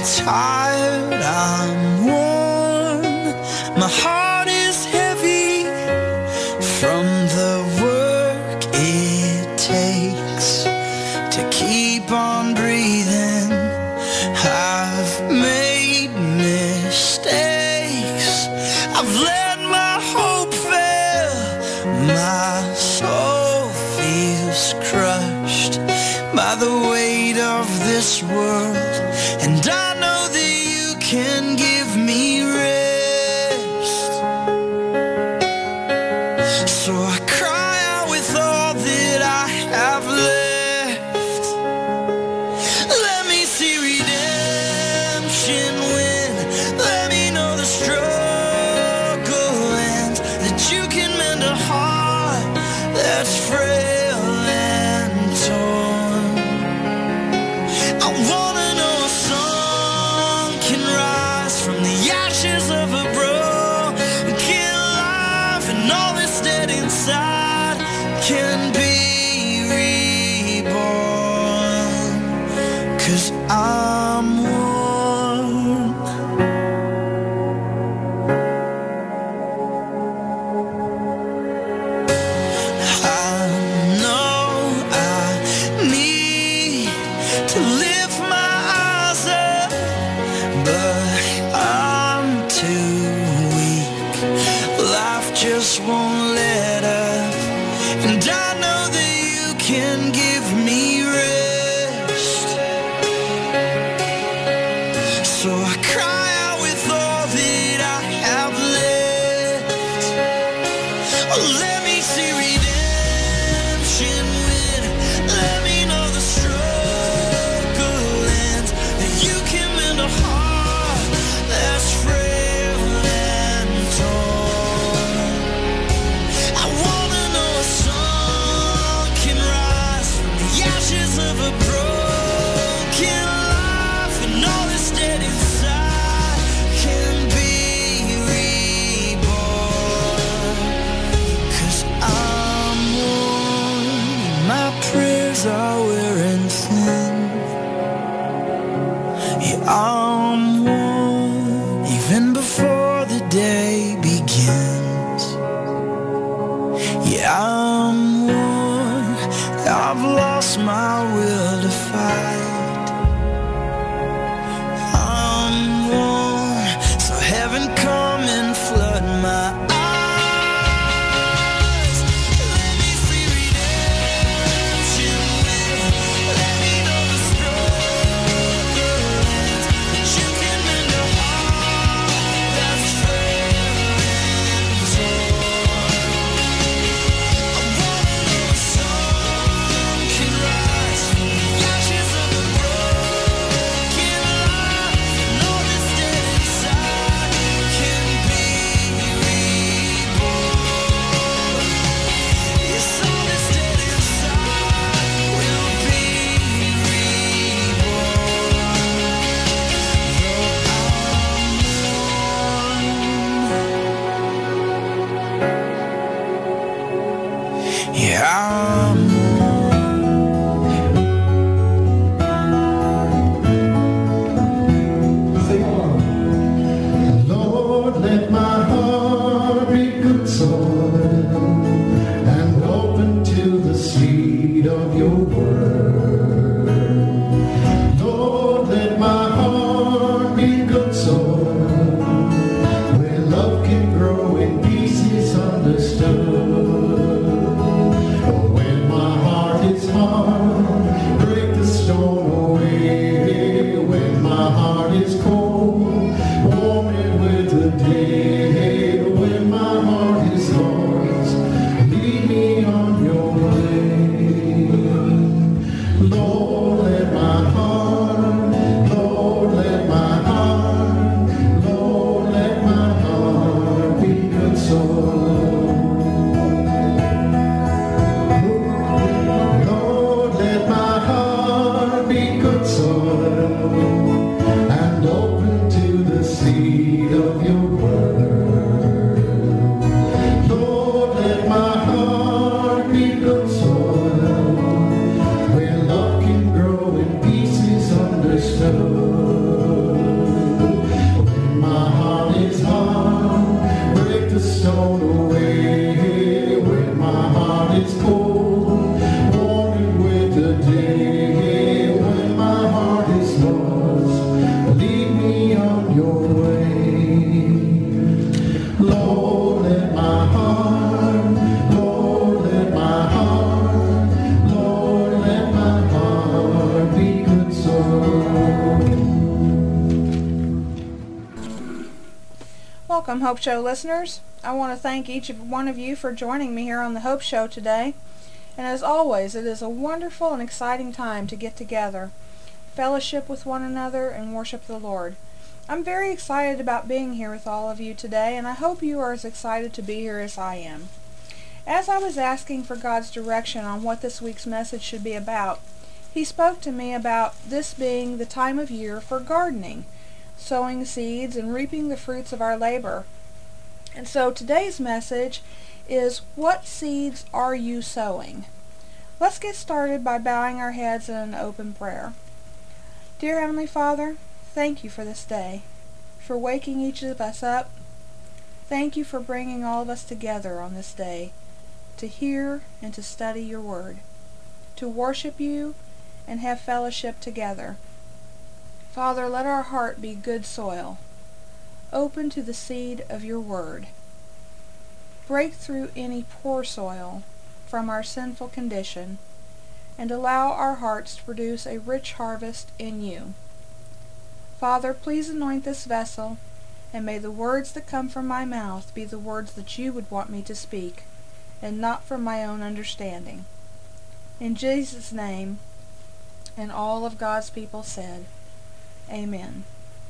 tired, I'm worn. My heart is heavy from the work it takes to keep on breathing. I've made mistakes. I've let my hope fail. My soul feels crushed by the weight of this world, and I know that you can give me rest. So I cry out with all that I have left. Let me see redemption win. Let me know the struggle ends, that you can mend a heart that's frail and torn. I wanna know a song can rise from the ashes of a broken life, and all that's dead inside can be reborn. 'Cause I'm worn. I know I need to lift my eyes up, but I'm too weak. Life just won't let up, and I know that you can give me rest. So I cry out with all that I have left. Oh, let me see redemption win. Let me know the struggle ends, that you can mend a heart that's frail and torn. I wanna know a song can rise from the ashes of a broken life, and all that's dead inside can be reborn. 'Cause I'm worn, my prayers are wearing thin. Yeah, I'm worn, even before the day begins. Yeah, I'm worn, I've lost my will to fight. I'm worn, so heaven come and flood my eyes. Let me see redemption win. Let me know the struggle ends, that you can mend a heart that's frail and torn. I wanna know a song can rise Welcome, Hope Show listeners. I want to thank each one of you for joining me here on the Hope Show today. And as always, it is a wonderful and exciting time to get together, fellowship with one another, and worship the Lord. I'm very excited about being here with all of you today, and I hope you are as excited to be here as I am. As I was asking for God's direction on what this week's message should be about, He spoke to me about this being the time of year for gardening, sowing seeds and reaping the fruits of our labor. And so today's message is, what seeds are you sowing? Let's get started by bowing our heads in an open prayer. Dear Heavenly Father, thank you for this day, for waking each of us up. Thank you for bringing all of us together on this day to hear and to study your word, to worship you and have fellowship together. Father, let our heart be good soil, open to the seed of your word. Break through any poor soil from our sinful condition, and allow our hearts to produce a rich harvest in you. Father, please anoint this vessel, and may the words that come from my mouth be the words that you would want me to speak, and not from my own understanding. In Jesus' name, and all of God's people said, Amen.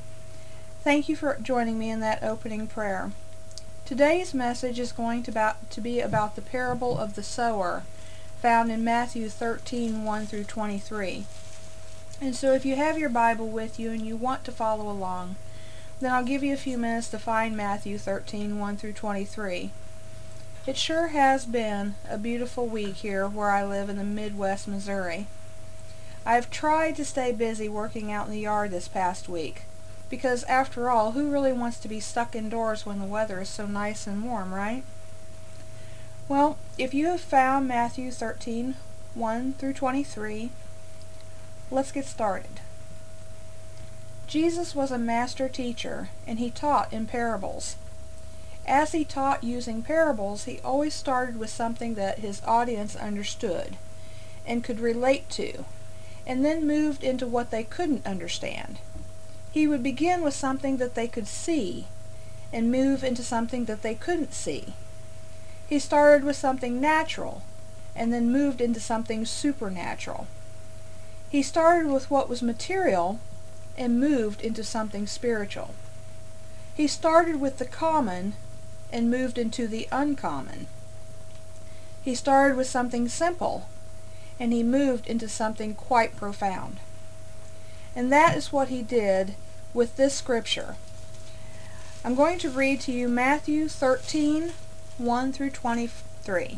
Thank you for joining me in that opening prayer. Today's message is going to be about the parable of the sower, found in Matthew 13:1 through 23. And so if you have your Bible with you and you want to follow along, then I'll give you a few minutes to find Matthew 13:1 through 23. It sure has been a beautiful week here where I live in the Midwest Missouri. I've tried to stay busy working out in the yard this past week, because after all, who really wants to be stuck indoors when the weather is so nice and warm, right? Well, if you have found Matthew 13:1 through 23, let's get started. Jesus was a master teacher, and he taught in parables. As he taught using parables, he always started with something that his audience understood and could relate to, and then moved into what they couldn't understand. He would begin with something that they could see and move into something that they couldn't see. He started with something natural and then moved into something supernatural. He started with what was material and moved into something spiritual. He started with the common and moved into the uncommon. He started with something simple and he moved into something quite profound. And that is what he did with this scripture. I'm going to read to you Matthew 13:1 through 23.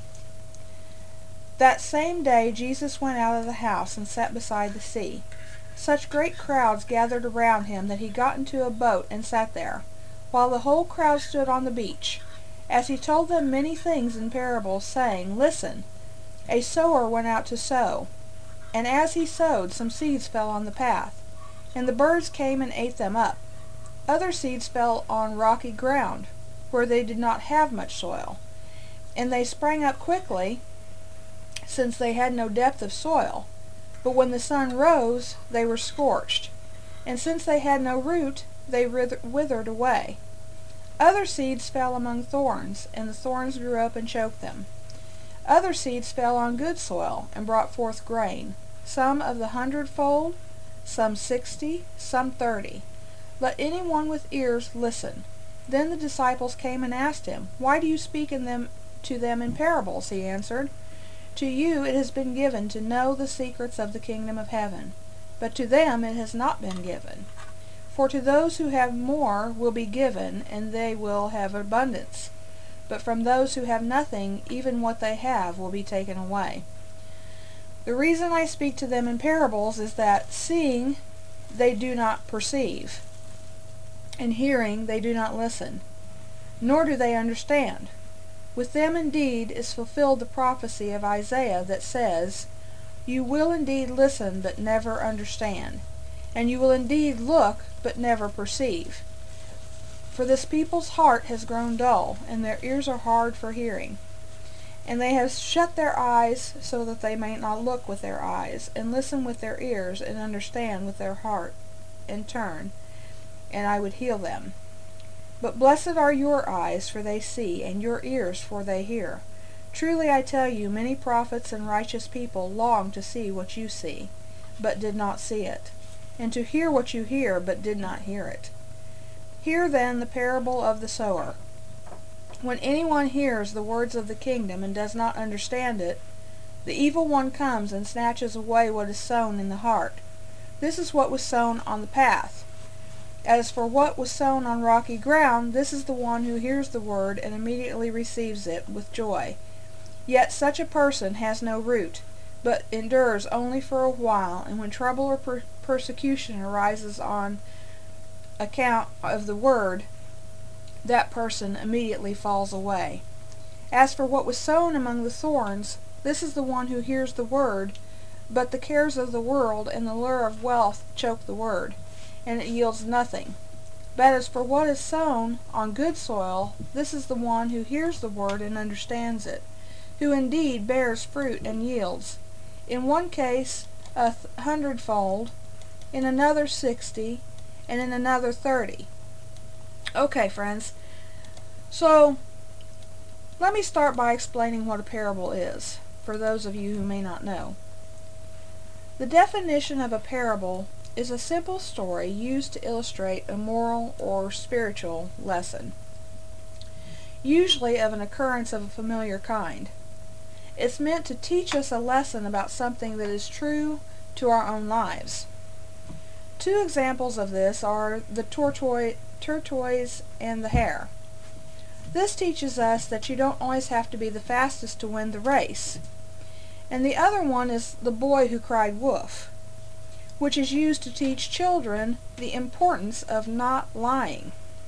That same day Jesus went out of the house and sat beside the sea. Such great crowds gathered around him that he got into a boat and sat there, while the whole crowd stood on the beach. As he told them many things in parables, saying, Listen, a sower went out to sow, and as he sowed, some seeds fell on the path, and the birds came and ate them up. Other seeds fell on rocky ground, where they did not have much soil, and they sprang up quickly, since they had no depth of soil. But when the sun rose, they were scorched, and since they had no root, they withered away. Other seeds fell among thorns, and the thorns grew up and choked them. Other seeds fell on good soil, and brought forth grain, some of the 100-fold, some 60, some 30. Let anyone with ears listen. Then the disciples came and asked him, Why do you speak to them in parables? He answered, To you it has been given to know the secrets of the kingdom of heaven, but to them it has not been given. For to those who have more will be given, and they will have abundance. But from those who have nothing, even what they have will be taken away. The reason I speak to them in parables is that seeing they do not perceive, and hearing they do not listen, nor do they understand. With them indeed is fulfilled the prophecy of Isaiah that says, You will indeed listen but never understand, and you will indeed look but never perceive. For this people's heart has grown dull, and their ears are hard for hearing. And they have shut their eyes so that they may not look with their eyes, and listen with their ears, and understand with their heart, and turn, and I would heal them. But blessed are your eyes, for they see, and your ears, for they hear. Truly I tell you, many prophets and righteous people longed to see what you see, but did not see it, and to hear what you hear, but did not hear it. Hear then the parable of the sower. When anyone hears the words of the kingdom and does not understand it, the evil one comes and snatches away what is sown in the heart. This is what was sown on the path. As for what was sown on rocky ground, this is the one who hears the word and immediately receives it with joy. Yet such a person has no root, but endures only for a while, and when trouble or persecution arises on account of the word, that person immediately falls away. As for what was sown among the thorns, this is the one who hears the word, but the cares of the world and the lure of wealth choke the word, and it yields nothing. But as for what is sown on good soil, this is the one who hears the word and understands it, who indeed bears fruit and yields, in one case 100-fold, in another 60, and in another 30. Okay, friends, so let me start by explaining what a parable is, for those of you who may not know. The definition of a parable is a simple story used to illustrate a moral or spiritual lesson, usually of an occurrence of a familiar kind. It's meant to teach us a lesson about something that is true to our own lives. Two examples of this are the tortoise and the hare. This teaches us that you don't always have to be the fastest to win the race. And the other one is the boy who cried wolf, which is used to teach children the importance of not lying.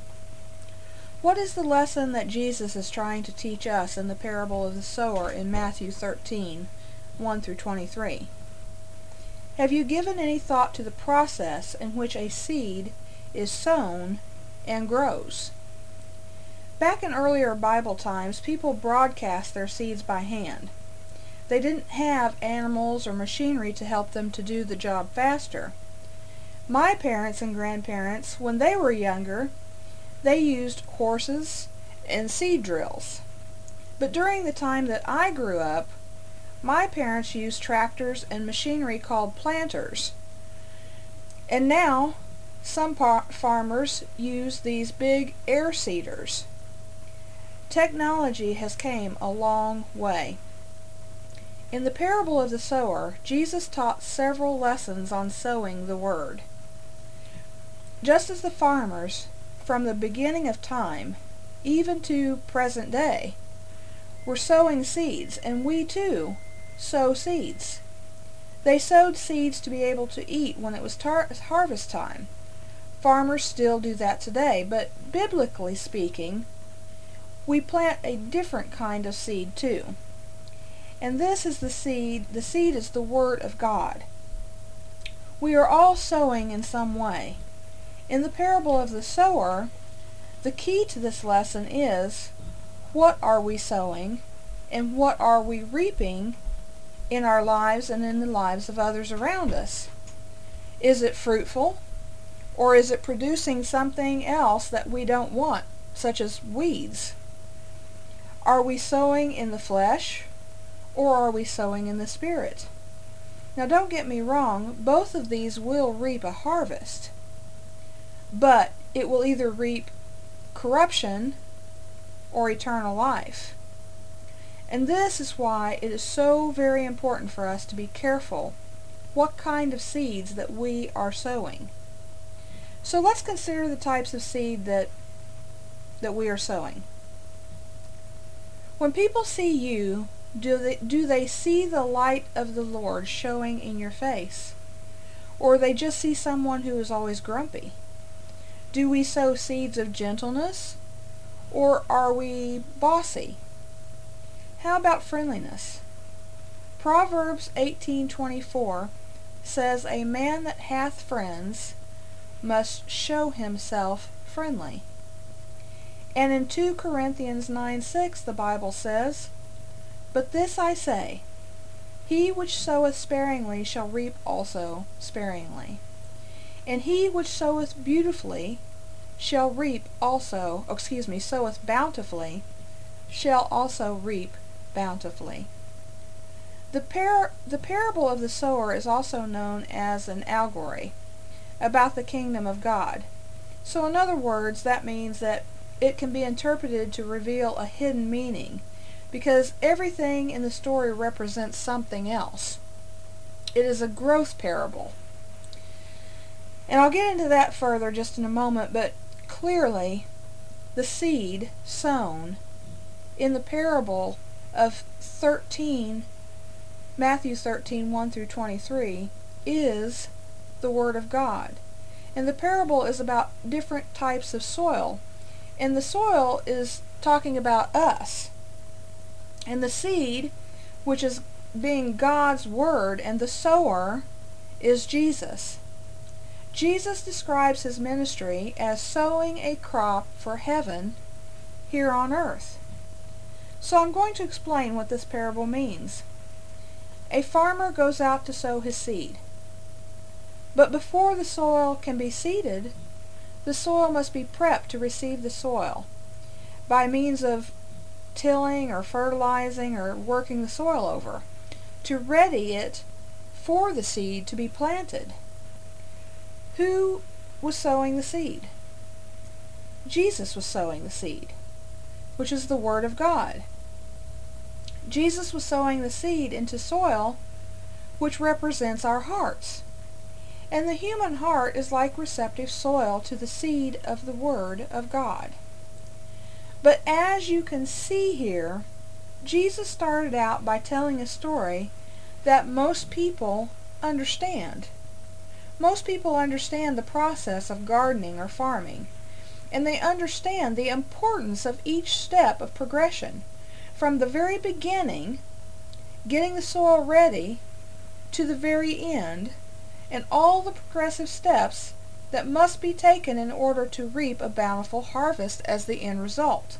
What is the lesson that Jesus is trying to teach us in the parable of the sower in Matthew 13, 1 through 23? Have you given any thought to the process in which a seed is sown and grows? Back in earlier Bible times, people broadcast their seeds by hand. They didn't have animals or machinery to help them to do the job faster. My parents and grandparents, when they were younger, they used horses and seed drills. But during the time that I grew up, my parents used tractors and machinery called planters. And now, some farmers use these big air seeders. Technology has came a long way. In the parable of the sower, Jesus taught several lessons on sowing the word. Just as the farmers, from the beginning of time, even to present day, were sowing seeds, and we too sow seeds. They sowed seeds to be able to eat when it was harvest time. Farmers still do that today, but biblically speaking, we plant a different kind of seed too. And this is the seed is the Word of God. We are all sowing in some way. In the parable of the sower, the key to this lesson is, what are we sowing and what are we reaping in our lives and in the lives of others around us? Is it fruitful, or is it producing something else that we don't want, such as weeds? Are we sowing in the flesh, or are we sowing in the Spirit? Now don't get me wrong, both of these will reap a harvest, but it will either reap corruption or eternal life. And this is why it is so very important for us to be careful what kind of seeds that we are sowing. So let's consider the types of seed that we are sowing. When people see you, do they see the light of the Lord showing in your face? Or they just see someone who is always grumpy? Do we sow seeds of gentleness, or are we bossy? How about friendliness? Proverbs 18:24 says, "A man that hath friends must show himself friendly." And in 2 Corinthians 9:6 the Bible says, "But this I say, he which soweth sparingly shall reap also sparingly, and he which soweth beautifully shall reap also, soweth bountifully, shall also reap bountifully. The parable of the sower is also known as an allegory about the kingdom of God. So in other words, that means that it can be interpreted to reveal a hidden meaning, because everything in the story represents something else. It is a growth parable. And I'll get into that further just in a moment, but clearly the seed sown in the parable of Matthew 13, 1 through 23, is the Word of God. And the parable is about different types of soil. And the soil is talking about us. And the seed, which is being God's Word, and the sower is Jesus. Jesus describes his ministry as sowing a crop for heaven here on earth. So I'm going to explain what this parable means. A farmer goes out to sow his seed. But before the soil can be seeded, the soil must be prepped to receive the soil by means of tilling or fertilizing or working the soil over to ready it for the seed to be planted. Who was sowing the seed? Jesus was sowing the seed, which is the Word of God. Jesus was sowing the seed into soil which represents our hearts. And the human heart is like receptive soil to the seed of the Word of God. But as you can see here, Jesus started out by telling a story that most people understand. Most people understand the process of gardening or farming, and they understand the importance of each step of progression, from the very beginning, getting the soil ready, to the very end, and all the progressive steps that must be taken in order to reap a bountiful harvest as the end result.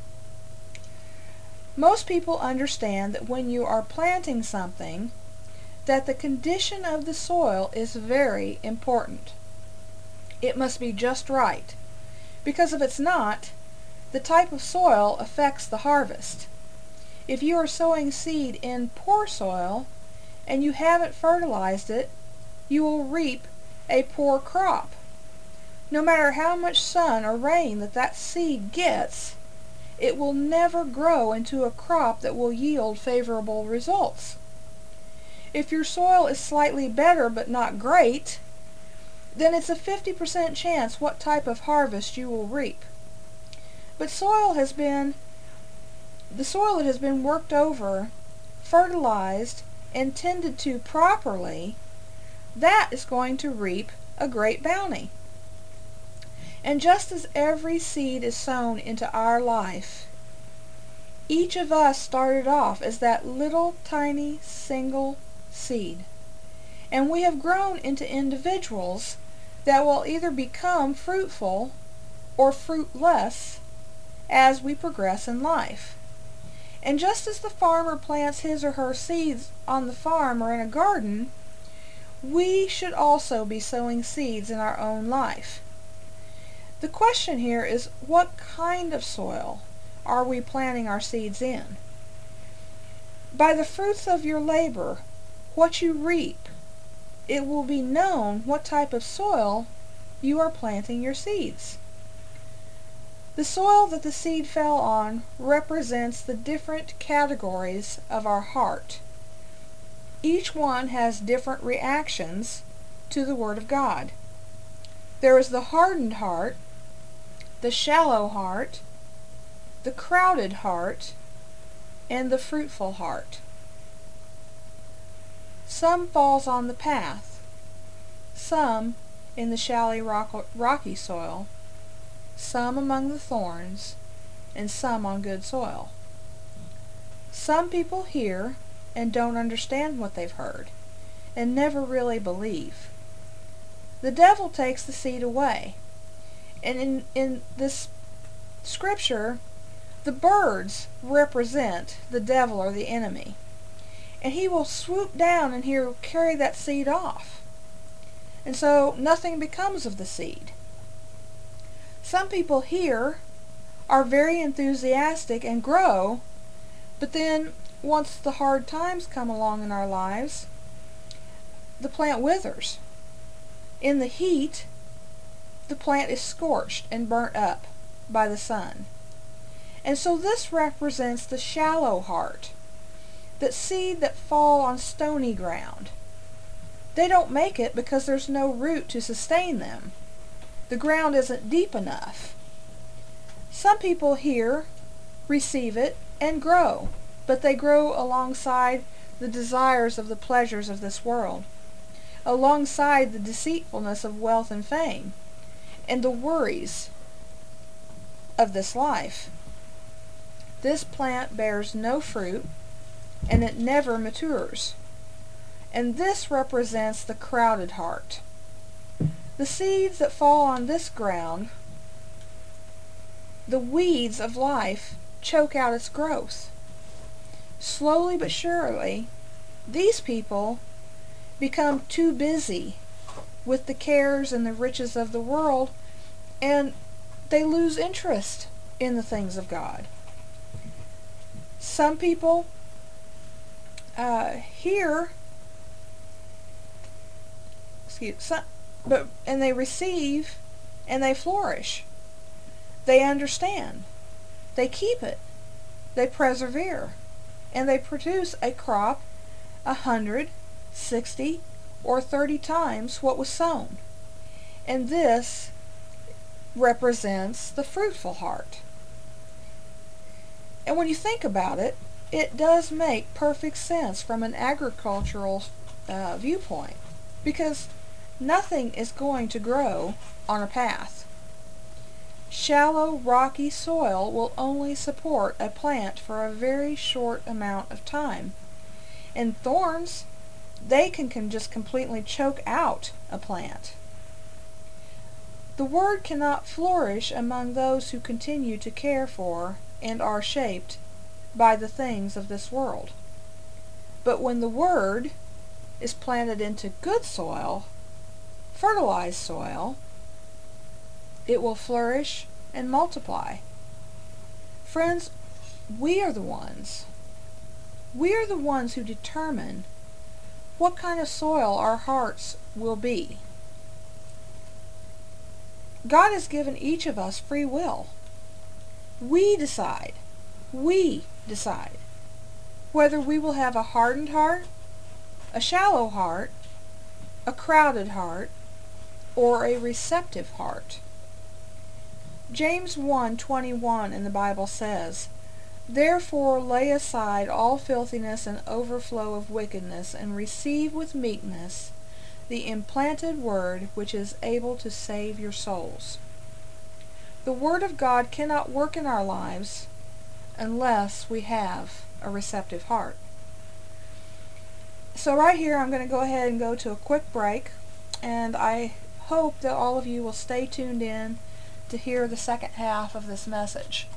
Most people understand that when you are planting something, that the condition of the soil is very important. It must be just right, because if it's not, the type of soil affects the harvest. If you are sowing seed in poor soil and you haven't fertilized it, you will reap a poor crop. No matter how much sun or rain that seed gets, it will never grow into a crop that will yield favorable results. If your soil is slightly better but not great, then it's a 50% chance what type of harvest you will reap. But the soil that has been worked over, fertilized, and tended to properly, that is going to reap a great bounty. And just as every seed is sown into our life, each of us started off as that little tiny single seed. And we have grown into individuals that will either become fruitful or fruitless as we progress in life. And just as the farmer plants his or her seeds on the farm or in a garden, we should also be sowing seeds in our own life. The question here is, what kind of soil are we planting our seeds in? By the fruits of your labor, what you reap, it will be known what type of soil you are planting your seeds. The soil that the seed fell on represents the different categories of our heart. Each one has different reactions to the Word of God. There is the hardened heart, the shallow heart, the crowded heart, and the fruitful heart. Some falls on the path, some in the shallow rocky soil, some among the thorns, and some on good soil. Some people hear and don't understand what they've heard, and never really believe. The devil takes the seed away, and in this scripture, the birds represent the devil or the enemy. And he will swoop down and he will carry that seed off. And so nothing becomes of the seed. Some people here are very enthusiastic and grow, but then once the hard times come along in our lives, the plant withers. In the heat, the plant is scorched and burnt up by the sun. And so this represents the shallow heart, that seed that fall on stony ground. They don't make it because there's no root to sustain them. The ground isn't deep enough. Some people here receive it and grow, but they grow alongside the desires of the pleasures of this world, alongside the deceitfulness of wealth and fame, and the worries of this life. This plant bears no fruit, and it never matures. And this represents the crowded heart. The seeds that fall on this ground, the weeds of life choke out its growth. Slowly but surely, these people become too busy with the cares and the riches of the world, and they lose interest in the things of God. Some people here, and they receive and they flourish. They understand. They keep it. They persevere. And they produce a crop 100, 60, or 30 times what was sown. And this represents the fruitful heart. And when you think about it, it does make perfect sense from an agricultural viewpoint, because nothing is going to grow on a path. Shallow, rocky soil will only support a plant for a very short amount of time. And thorns, they can just completely choke out a plant. The word cannot flourish among those who continue to care for and are shaped by the things of this world. But when the word is planted into good soil, fertilized soil, it will flourish and multiply. Friends, we are the ones. We are the ones who determine what kind of soil our hearts will be. God has given each of us free will. We decide whether we will have a hardened heart, a shallow heart, a crowded heart, or a receptive heart. James 1:21 in the Bible says, "Therefore lay aside all filthiness and overflow of wickedness, and receive with meekness the implanted word which is able to save your souls." The Word of God cannot work in our lives unless we have a receptive heart. So right here I'm going to go ahead and go to a quick break, and I hope that all of you will stay tuned in to hear the second half of this message.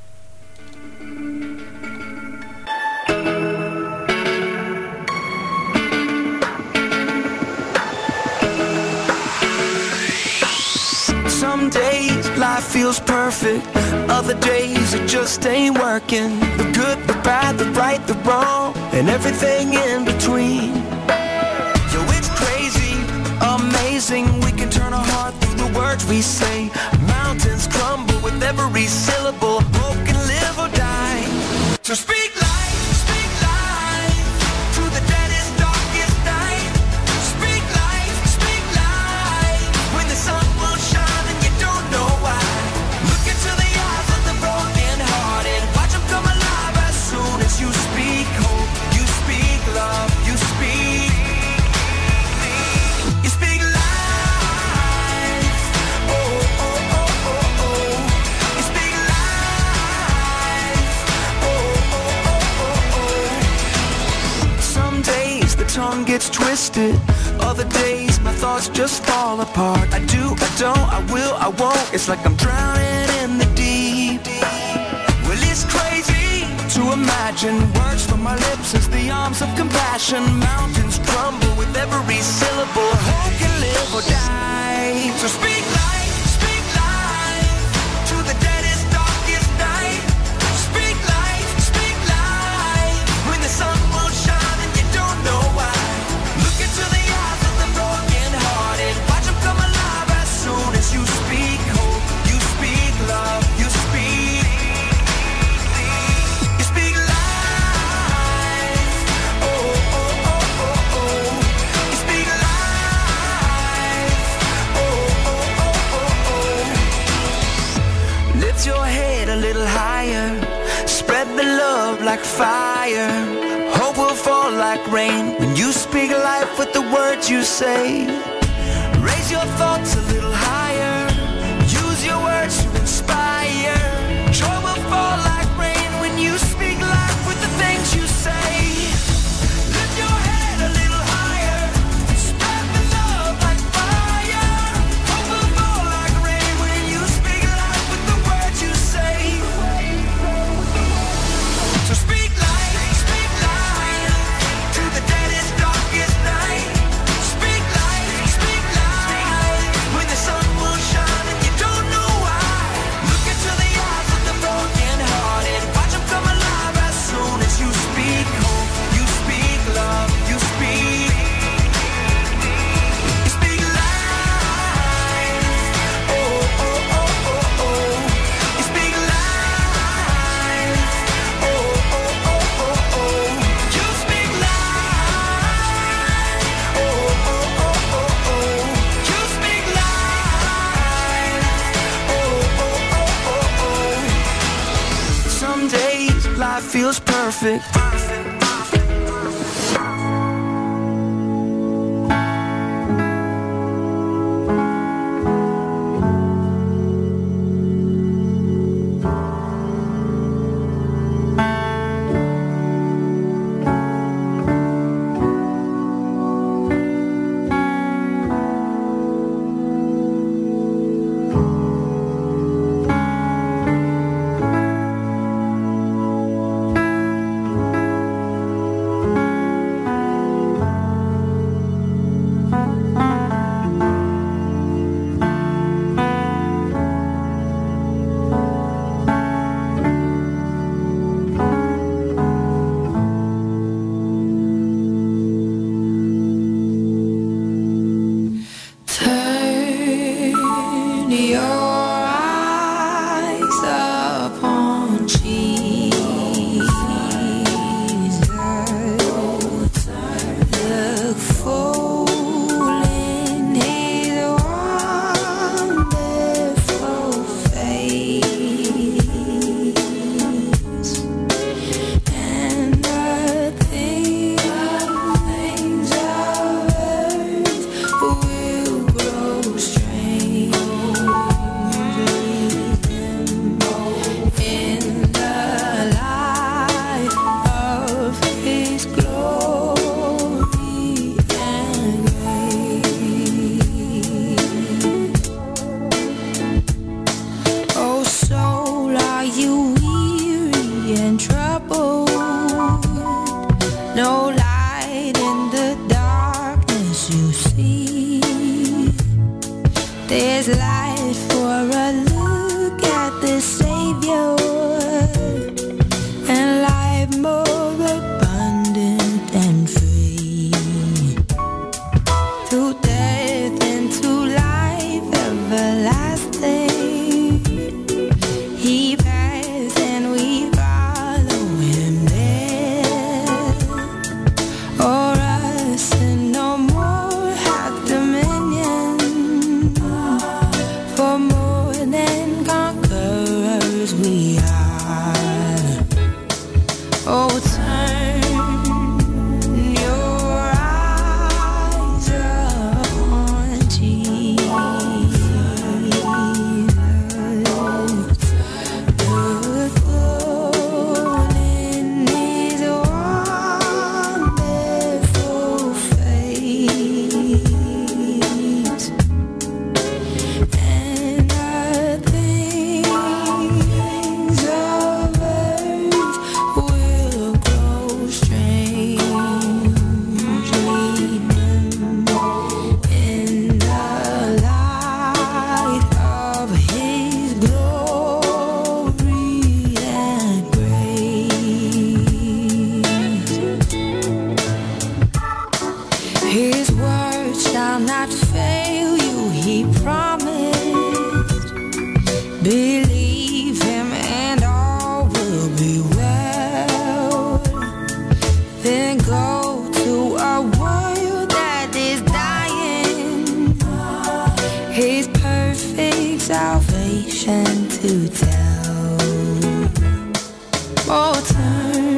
Some days life feels perfect, other days it just ain't working. The good, the bad, the right, the wrong, and everything in between. Yo, it's crazy, amazing, we can turn our heart through the words we say. Mountains crumble with every syllable, hope can live or die. So speak life to the deadest, darkest night. Speak life, when the sun will shine and you don't know why. Look into the eyes of the broken hearted, watch them come alive as soon as you speak hope, you speak love, you speak life. Oh, oh, oh, oh, oh. You speak life. Oh, oh, oh, oh, oh. Some days the tongue gets twisted, other days my thoughts just fall apart. I do, I don't, I will, I won't. It's like I'm drowning in the deep. Well, it's crazy to imagine words from my lips as the arms of compassion. Mountains crumble with every syllable, hope can live or die. So speak life, love like fire. Hope will fall like rain when you speak life with the words you say. Raise your thoughts a little higher. Use your words to inspire. Joy will fall like rain when you speak life with the things you say. Lift your head a little higher. Spread the love like fire. Hope will fall like rain when you speak life with the words you say. So speak life to the deadest, darkest night. Speak life when the sun will shine and you don't know why. Look into the eyes of the broken hearted. Watch them come alive as soon as you speak hope. You speak love. You speak life. Oh, oh, oh, oh, oh. You speak life. Oh, oh, oh, oh, oh. You speak life. Oh, oh, oh, oh, oh. You speak life. Oh, oh, oh, oh, oh. Some days life feels perfect. Turn your eyes upon Jesus. Look full in His wonderful face, and the things of earth will grow strangely dim in the light of His glory and grace. Oh soul, are you weary and troubled? No light in the darkness you see. There's light for a look at the Savior, and life more abundant and free. Through death into life everlasting, He passed and we follow Him there. Or us and no more have dominion, for more than conquerors we are. Oh, turn your eyes upon Jesus. Look full in His wonderful face, and the things of earth will grow strangely dim in the light of His glory and grace. His word shall not fail you, He promised. Believe Him and all will be well. Then go to a world that is dying, His perfect salvation to tell. Oh, turn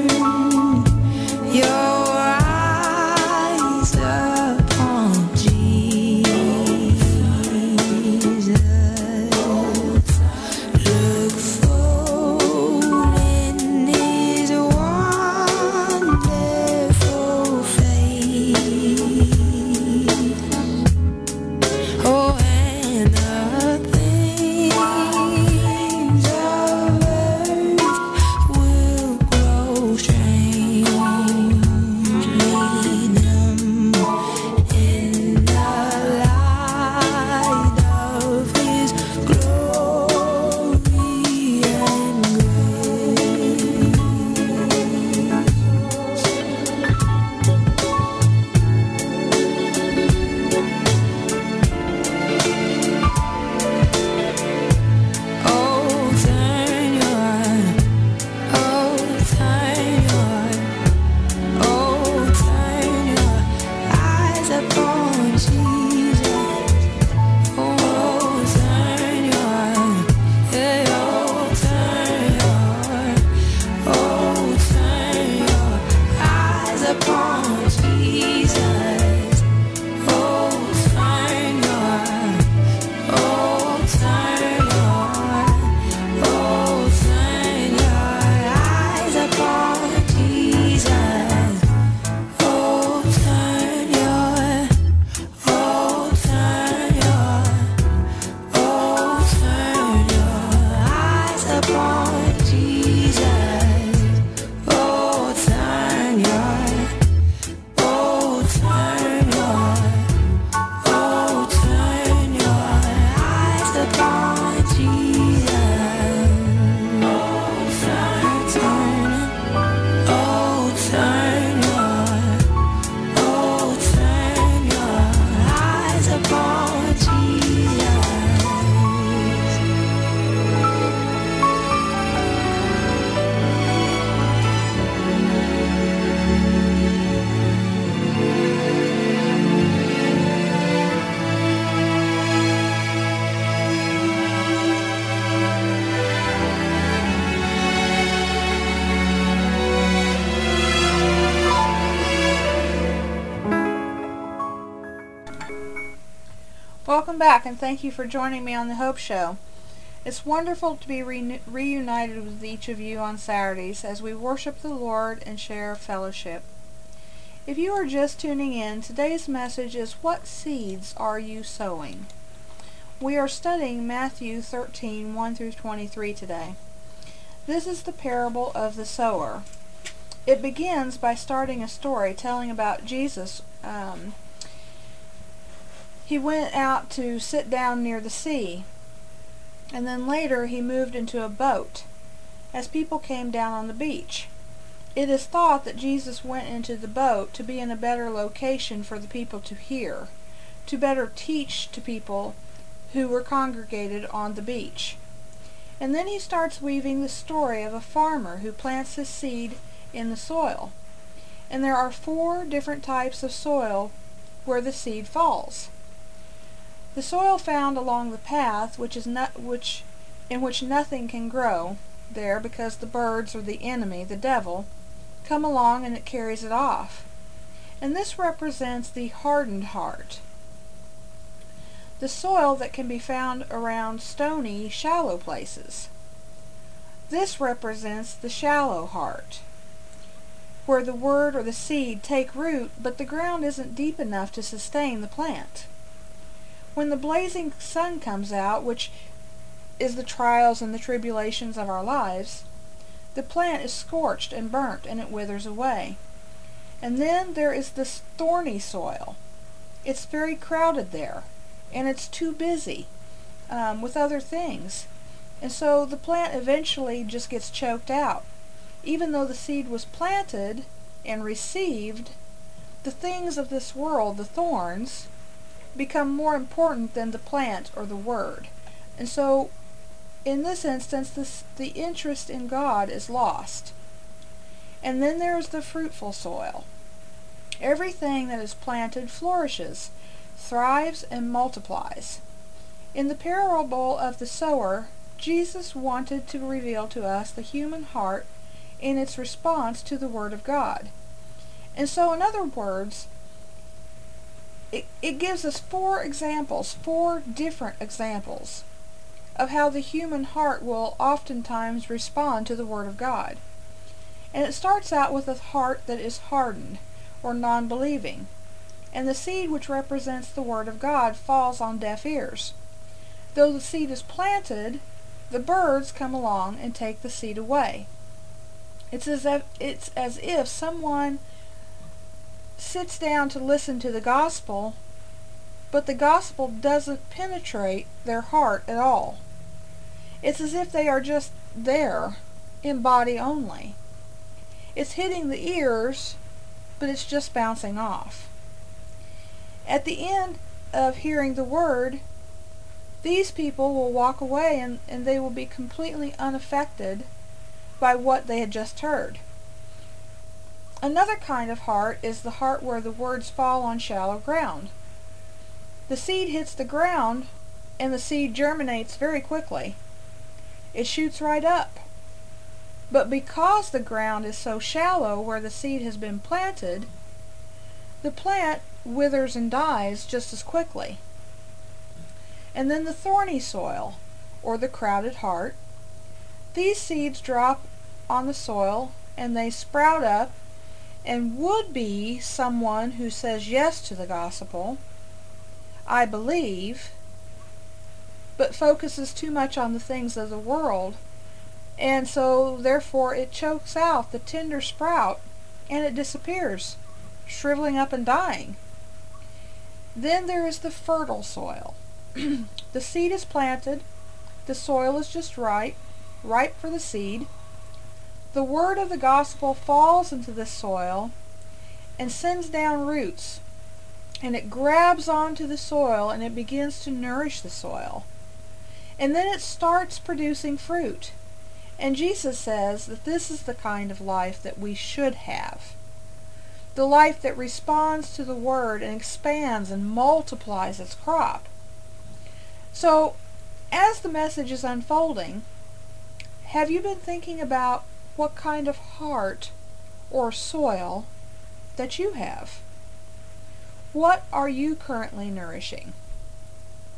Welcome back, and thank you for joining me on the Hope Show. It's wonderful to be reunited with each of you on Saturdays as we worship the Lord and share fellowship. If you are just tuning in, today's message is, what seeds are you sowing? We are studying Matthew 13, 1 through 23 today. This is the parable of the sower. It begins by starting a story telling about Jesus. He went out to sit down near the sea, and then later he moved into a boat as people came down on the beach. It is thought that Jesus went into the boat to be in a better location for the people to hear, to better teach to people who were congregated on the beach. And then he starts weaving the story of a farmer who plants his seed in the soil. And there are 4 different types of soil where the seed falls. The soil found along the path, in which nothing can grow there because the birds or the enemy, the devil, come along and it carries it off. And this represents the hardened heart. The soil that can be found around stony, shallow places. This represents the shallow heart, where the word or the seed take root, but the ground isn't deep enough to sustain the plant. When the blazing sun comes out, which is the trials and the tribulations of our lives, the plant is scorched and burnt, and it withers away. And then there is this thorny soil. It's very crowded there, and it's too busy with other things. And so the plant eventually just gets choked out. Even though the seed was planted and received, the things of this world, the thorns, become more important than the plant or the word. And so in this instance, the interest in God is lost. And then there's the fruitful soil. Everything that is planted flourishes, thrives, and multiplies. In the parable of the sower, Jesus wanted to reveal to us the human heart in its response to the Word of God. And so, in other words, it gives us 4 different examples of how the human heart will oftentimes respond to the Word of God. And it starts out with a heart that is hardened or non-believing. And the seed, which represents the Word of God, falls on deaf ears. Though the seed is planted, the birds come along and take the seed away. It's as if someone sits down to listen to the gospel, but the gospel doesn't penetrate their heart at all. It's as if they are just there in body only. It's hitting the ears, but it's just bouncing off. At the end of hearing the word, these people will walk away and they will be completely unaffected by what they had just heard. Another kind of heart is the heart where the words fall on shallow ground. The seed hits the ground and the seed germinates very quickly. It shoots right up. But because the ground is so shallow where the seed has been planted, the plant withers and dies just as quickly. And then the thorny soil, or the crowded heart. These seeds drop on the soil and they sprout up and would be someone who says yes to the gospel, I believe, but focuses too much on the things of the world, and so therefore it chokes out the tender sprout and it disappears, shriveling up and dying. Then there is the fertile soil. The seed is planted, the soil is just ripe for the seed. The word of the gospel falls into this soil and sends down roots, and it grabs onto the soil and it begins to nourish the soil. And then it starts producing fruit. And Jesus says that this is the kind of life that we should have. The life that responds to the word and expands and multiplies its crop. So, as the message is unfolding, have you been thinking about what kind of heart or soil that you have? What are you currently nourishing?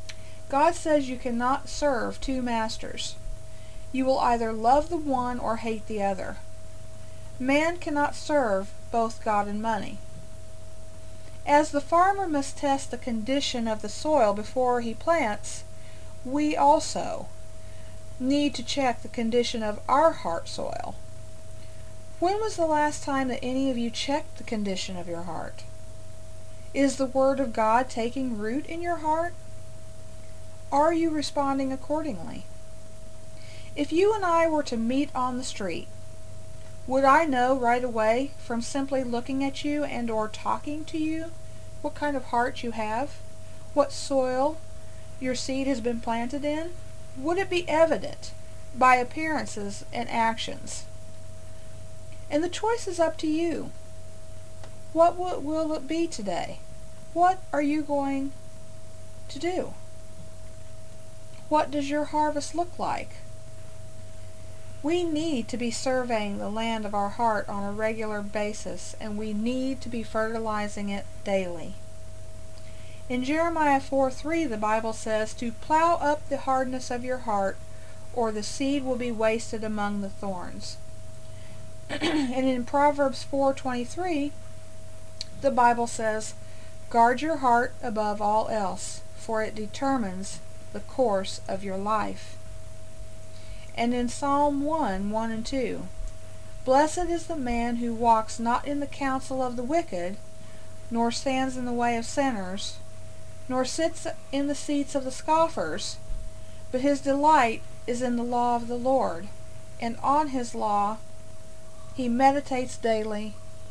God says you cannot serve two masters. You will either love the one or hate the other. Man cannot serve both God and money. As the farmer must test the condition of the soil before he plants, we also need to check the condition of our heart soil. When was the last time that any of you checked the condition of your heart? Is the Word of God taking root in your heart? Are you responding accordingly? If you and I were to meet on the street, would I know right away from simply looking at you and or talking to you what kind of heart you have? What soil your seed has been planted in? Would it be evident by appearances and actions? And the choice is up to you. What will it be today? What are you going to do? What does your harvest look like? We need to be surveying the land of our heart on a regular basis, and we need to be fertilizing it daily. In Jeremiah 4:3, the Bible says to plow up the hardness of your heart, or the seed will be wasted among the thorns. And in Proverbs 4:23, the Bible says, guard your heart above all else, for it determines the course of your life. And in Psalm 1:1 and 2, blessed is the man who walks not in the counsel of the wicked, nor stands in the way of sinners, nor sits in the seats of the scoffers, but his delight is in the law of the Lord, and on his law he meditates daily,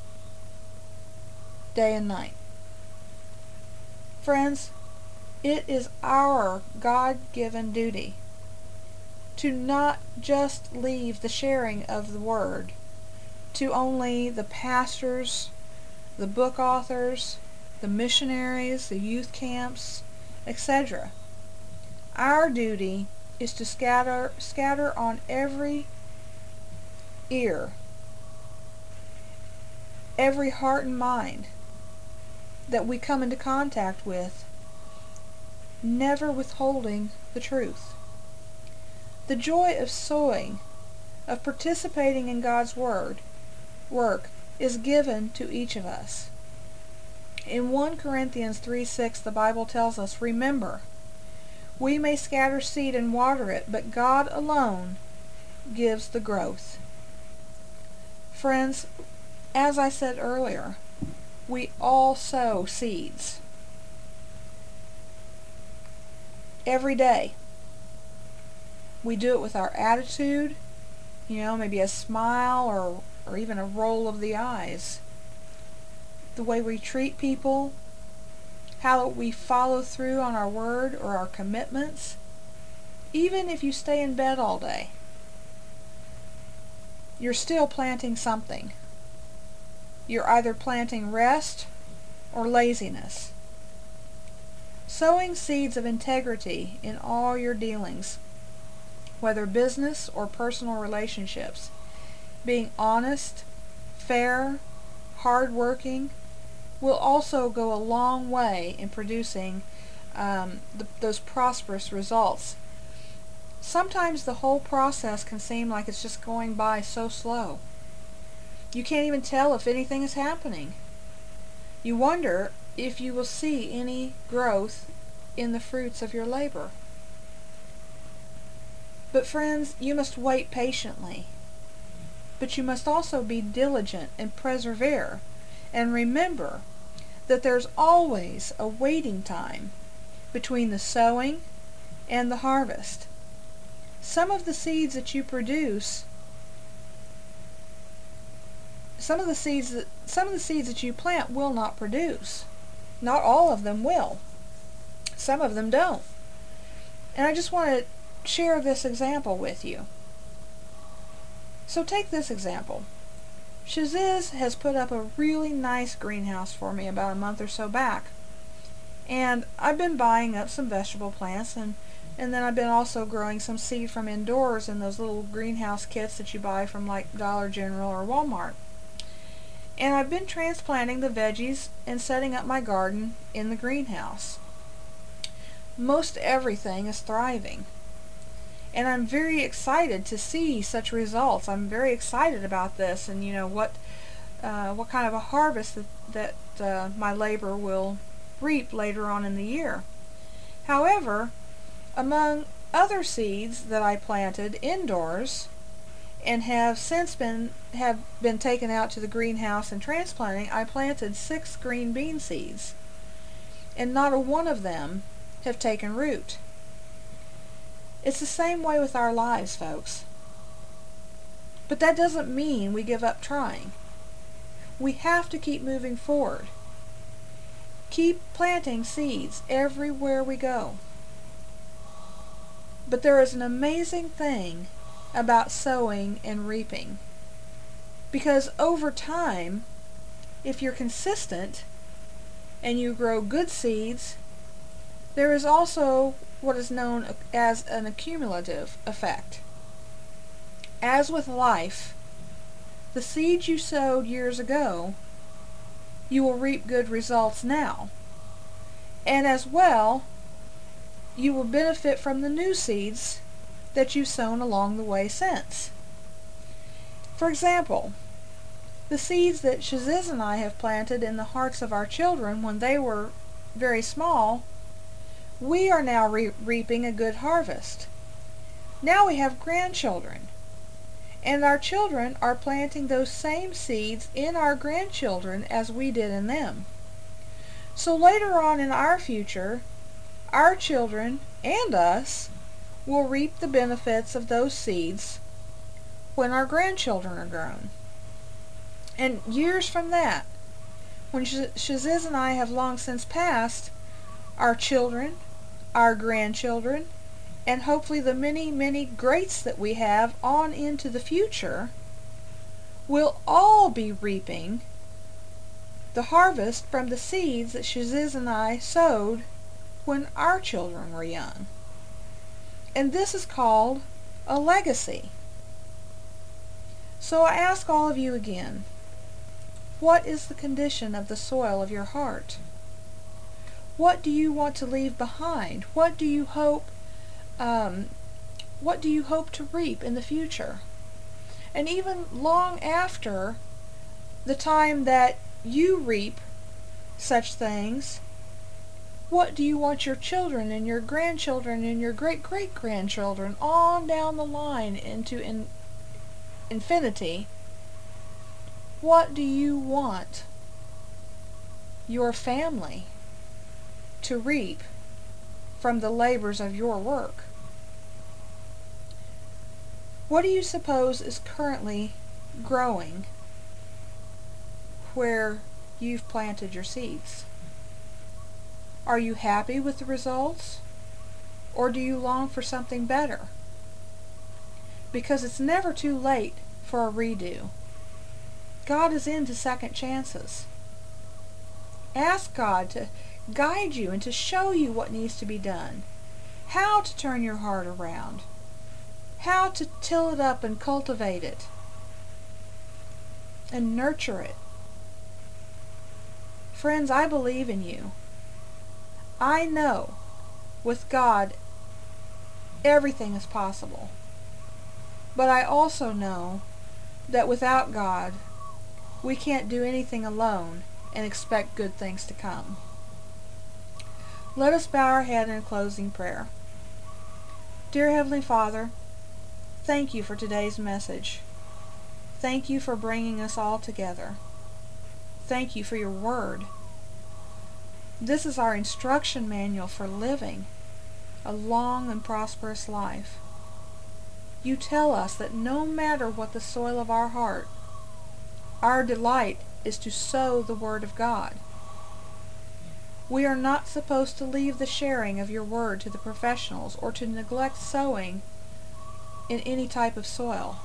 day and night. Friends, it is our God-given duty to not just leave the sharing of the Word to only the pastors, the book authors, the missionaries, the youth camps, etc. Our duty is to scatter on every ear, every heart and mind that we come into contact with, never withholding the truth. The joy of sowing, of participating in God's work, is given to each of us. In 1 Corinthians 3:6, the Bible tells us, remember, we may scatter seed and water it, but God alone gives the growth. Friends, as I said earlier, we all sow seeds. Every day. We do it with our attitude, maybe a smile or even a roll of the eyes. The way we treat people, how we follow through on our word or our commitments. Even if you stay in bed all day, you're still planting something. You're either planting rest or laziness. Sowing seeds of integrity in all your dealings, whether business or personal relationships. Being honest, fair, hardworking will also go a long way in producing those prosperous results. Sometimes the whole process can seem like it's just going by so slow. You can't even tell if anything is happening. You wonder if you will see any growth in the fruits of your labor. But friends, you must wait patiently. But you must also be diligent and persevere. And remember that there's always a waiting time between the sowing and the harvest. Some of the seeds that you produce, some of the seeds that you plant will not produce. Not all of them will. Some of them don't. And I just want to share this example with you. So take this example. Shaziz has put up a really nice greenhouse for me about a month or so back. And I've been buying up some vegetable plants, and then I've been also growing some seed from indoors in those little greenhouse kits that you buy from like Dollar General or Walmart. And I've been transplanting the veggies and setting up my garden in the greenhouse. most everything is thriving. And I'm very excited to see such results. I'm very excited about this, and what kind of a harvest that my labor will reap later on in the year. However, among other seeds that I planted indoors and have since been taken out to the greenhouse and transplanting, I planted 6 green bean seeds, and not a one of them have taken root. It's the same way with our lives, folks. But that doesn't mean we give up trying. We have to keep moving forward. Keep planting seeds everywhere we go. But there is an amazing thing about sowing and reaping. Because over time, if you're consistent and you grow good seeds, there is also what is known as an accumulative effect. As with life, the seeds you sowed years ago, you will reap good results now. And as well, you will benefit from the new seeds that you've sown along the way since. For example, the seeds that Shaziz and I have planted in the hearts of our children when they were very small, we are now reaping a good harvest. Now we have grandchildren, and our children are planting those same seeds in our grandchildren as we did in them. So later on in our future, our children and us will reap the benefits of those seeds when our grandchildren are grown. And years from that, when Shaziz and I have long since passed, our children, our grandchildren, and hopefully the many, many greats that we have on into the future will all be reaping the harvest from the seeds that Shaziz and I sowed when our children were young. And this is called a legacy. So I ask all of you again, what is the condition of the soil of your heart? What do you want to leave behind? What do you hope to reap in the future? And even long after the time that you reap such things, what do you want your children and your grandchildren and your great-great-grandchildren on down the line into infinity? What do you want your family to reap from the labors of your work? What do you suppose is currently growing where you've planted your seeds? Are you happy with the results, or do you long for something better? Because it's never too late for a redo. God is into second chances. Ask God to guide you and to show you what needs to be done, how to turn your heart around, how to till it up and cultivate it and nurture it. Friends, I believe in you. I know with God everything is possible. But I also know that without God we can't do anything alone and expect good things to come. Let us bow our head in a closing prayer. Dear Heavenly Father, thank you for today's message. Thank you for bringing us all together. Thank you for your word. This is our instruction manual for living a long and prosperous life. You tell us that no matter what the soil of our heart, our delight is to sow the Word of God. We are not supposed to leave the sharing of your Word to the professionals or to neglect sowing in any type of soil.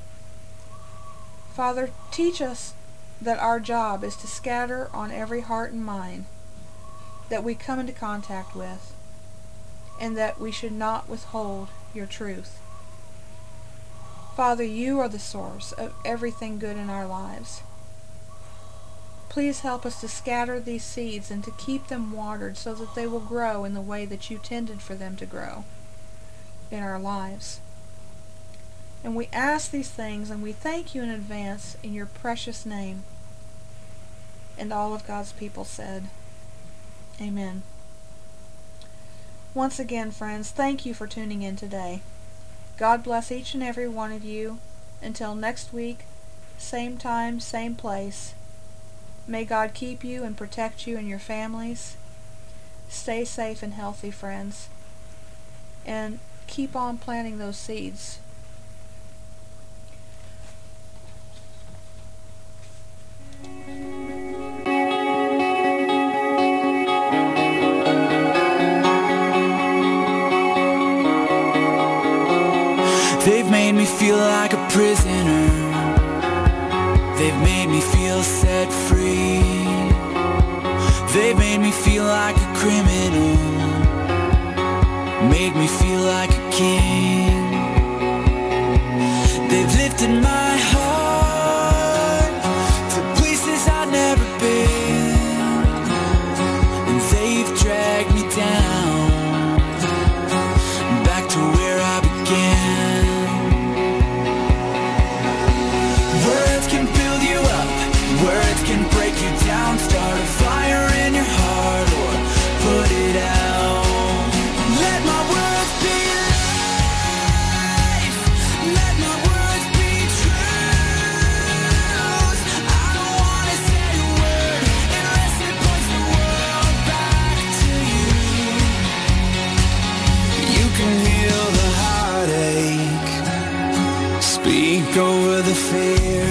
Father, teach us that our job is to scatter on every heart and mind that we come into contact with, and that we should not withhold your truth. Father, you are the source of everything good in our lives. Please help us to scatter these seeds and to keep them watered so that they will grow in the way that you intended for them to grow in our lives. And we ask these things and we thank you in advance in your precious name. And all of God's people said, Amen. Once again, friends, thank you for tuning in today. God bless each and every one of you. Until next week, same time, same place. May God keep you and protect you and your families. Stay safe and healthy, friends. And keep on planting those seeds. They've made me feel like a prisoner. They've made me feel set free. They've made me feel like a criminal. Made me feel like a king. They've lifted my heart to places I've never been. And they've dragged me down back to where I began. Words can build you up, words can break you down. Start a fire in your heart or put it out. Let my words be life. Let my words be truth. I don't wanna say a word unless it points the world back to you. You can heal the heartache, speak over the fear.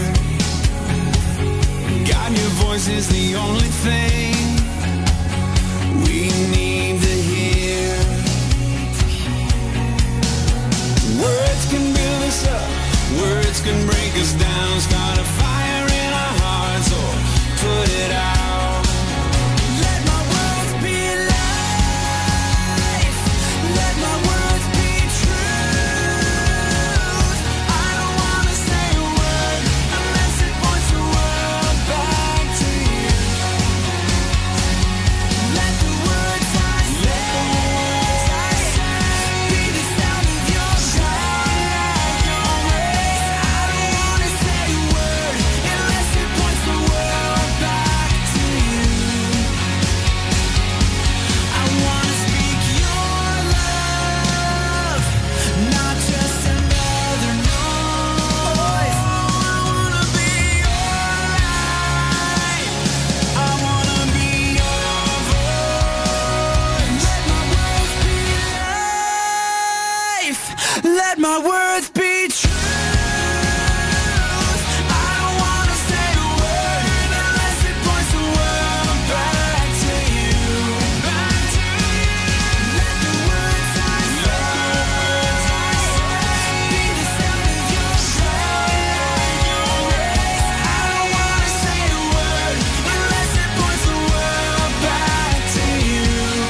God, your voice is the only thing we need to hear. Words can build us up, words can break us down. Start a fire in our hearts or put it out. Let my words be life. Let my words be truth. I don't wanna say a word unless it points the world back to you. Let the words I say be the sound of your grace. I don't wanna say a word unless it points the world back to you. I wanna speak your love, not just another noise. I wanna be your light. I wanna be your voice. Let my words be life. Let my words be truth. I don't wanna say a word unless it points the world back to you. Back to you. Let the words I say be the sound of your grace. I don't wanna say a word unless it points the world back to you.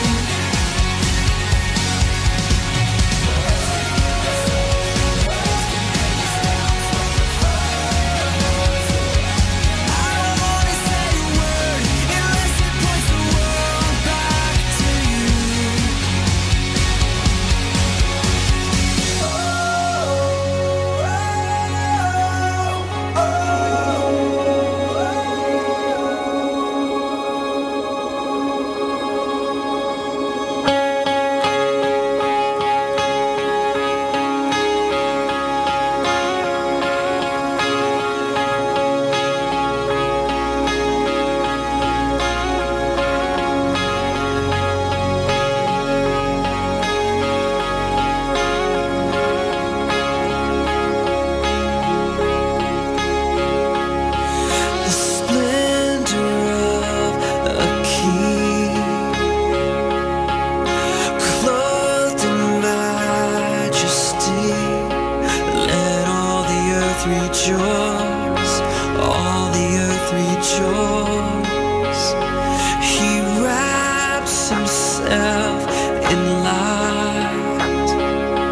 rejoice, all the earth rejoice. He wraps himself in light,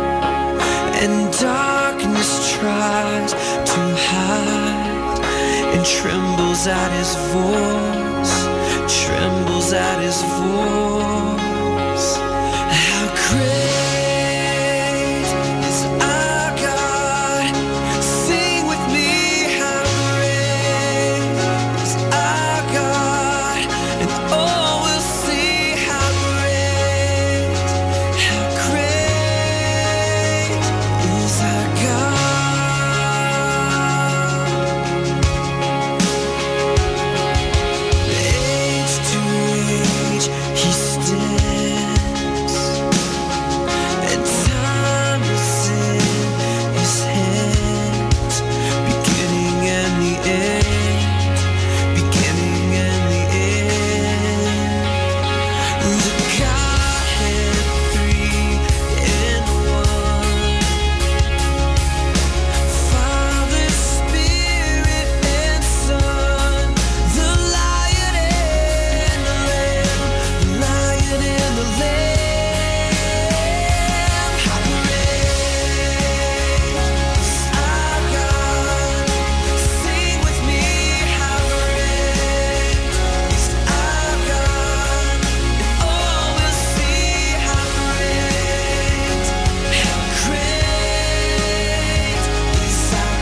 and darkness tries to hide. and trembles at his voice, trembles at his voice. How great is our God? Sing with me, how great is our God, and all will see how great is our God. Age to age he stands, and time is in his hands, beginning and the end, beginning and the end. The Godhead three in one, Father, Spirit, and Son, the Lion and the Lamb, the Lion and the Lamb. How great is our God? Sing with me, how great is our God, and all will see how great is our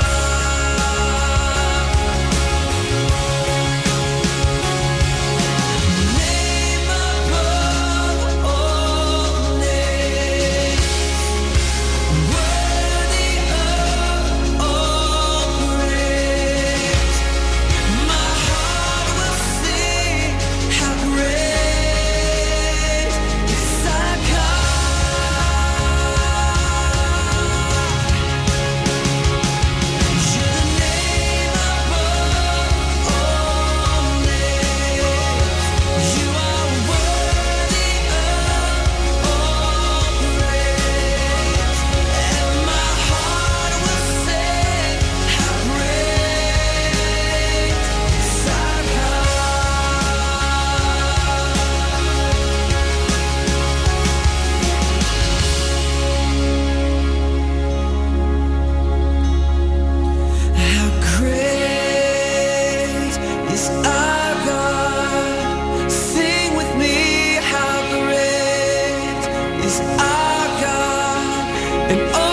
God. Name above all names, worthy of all praise. My heart will sing how great is our God. You're the name above all names. You are worthy of all praise. And my heart will sing how great is our God. How great is our God? Sing with me, how great is our God, and